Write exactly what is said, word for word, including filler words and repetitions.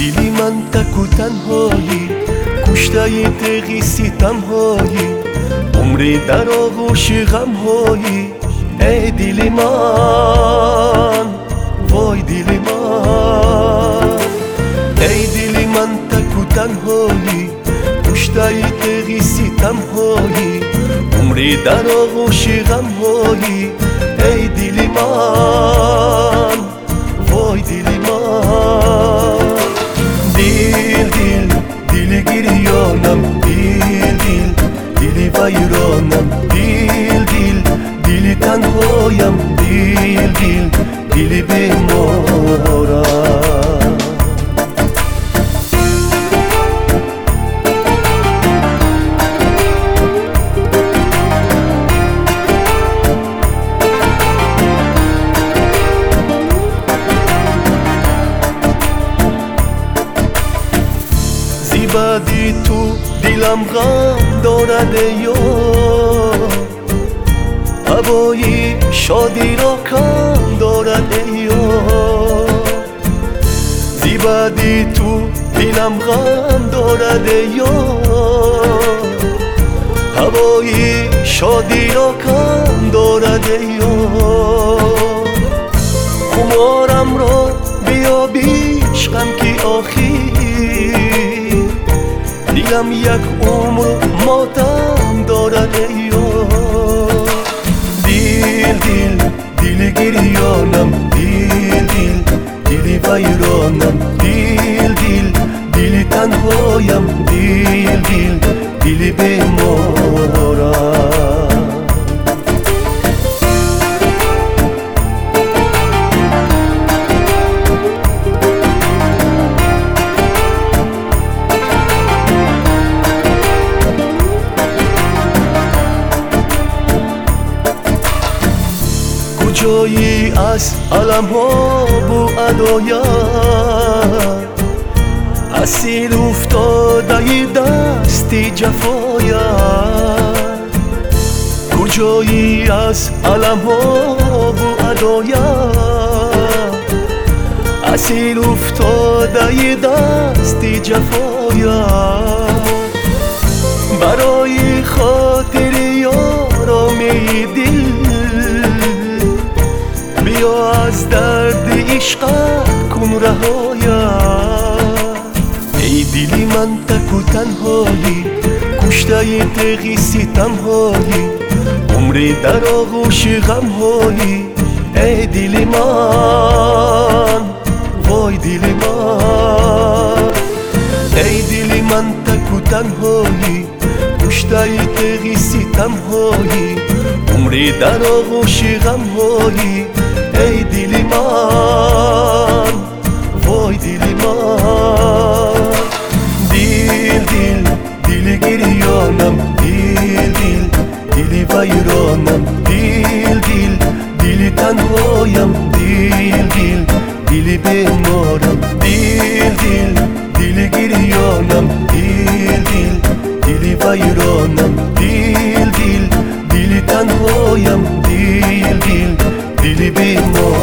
دیلی من تک و تنهایی، کشته تغی ستمهایی، عمری در آغوش غمهایی. ای دیلی من، وای دیلی من، ای دیلی من تک و تنهایی، کشته تغی ستمهایی، عمری در آغوش غمهایی. ای دیلی من، وای دیلی من، دیل دیل دیل گریانم، دیل دیل دیلی ویرانم، دیل دیل دیلی تنهایم، دیل دیل دیلی بیمارم. بدی تو دیلم غم دارد یار، هوای شادی را کم دارد یار. زیبدی تو دیلم غم دارد یار، هوای شادی را کم دارد یار. خمارم را بیا بیشقم که آخی، دیلم یک عمر ماتم دارد یار. دیل دیل دیل گریانم، دیل دیل دیلی ویرانم، دیل دیل دیلی تنهایم، دیل دیل دیلی بیمارم. جایی از علم ها بو ادایت، اسیر افتاده دستی جفایت. کجایی از علم ها بو ادایت، اسیر افتاده دستی جفایت. برای خاطر یارامی دل، بیا از درد عشقت کن رهایت. ای دیلی من تک و تنهایی، کشته تغی ستمهایی، عمری در آغوش غمهایی. ای دیلی من، وای دیلی من، ای دیلی من تک و تنهایی، کشته تغی ستمهایی، عمری در آغوش غمهایی. ای دیلی من، وای دیلی من، دیل دیل دیل گریانم، دیل دیل دیلی ویرانم، دیل دیل دیلی تنهایم، دیل دیل دیلی بیمارم. دیل دیل دیل گریانم، دیل دیل دیلی ویرانم، دیل دیل دیلی تنهایم، دیل دیل دیلی بیمارم.